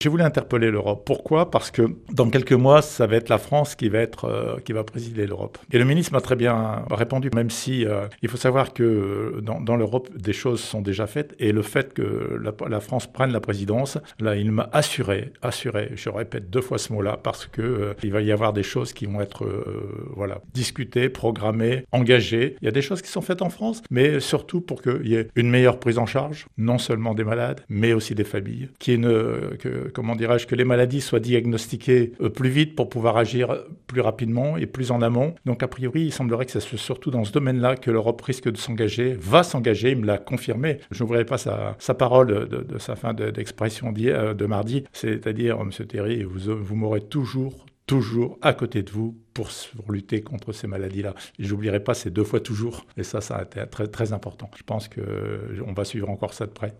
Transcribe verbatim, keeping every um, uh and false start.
J'ai voulu interpeller l'Europe. Pourquoi? Parce que dans quelques mois, ça va être la France qui va être euh, qui va présider l'Europe. Et le ministre m'a très bien répondu, même si euh, il faut savoir que dans, dans l'Europe, des choses sont déjà faites. Et le fait que la, la France prenne la présidence, là, il m'a assuré, assuré, je répète deux fois ce mot-là, parce que euh, il va y avoir des choses qui vont être euh, voilà, discutées, programmées, engagées. Il y a des choses qui sont faites en France, mais surtout pour qu'il y ait une meilleure prise en charge, non seulement des malades, mais aussi des familles, qui est une, que, comment dirais-je, que les maladies soient diagnostiquées plus vite pour pouvoir agir plus rapidement et plus en amont. Donc a priori, il semblerait que c'est surtout dans ce domaine-là que l'Europe risque de s'engager, va s'engager, il me l'a confirmé. Je n'ouvrirai pas sa, sa parole de, de sa fin d'expression de, de mardi, c'est-à-dire, Monsieur Théry, vous, vous m'aurez toujours toujours à côté de vous pour, pour lutter contre ces maladies-là. Et j'oublierai pas ces deux fois toujours. Et ça, ça a été très, très important. Je pense qu'on va suivre encore ça de près.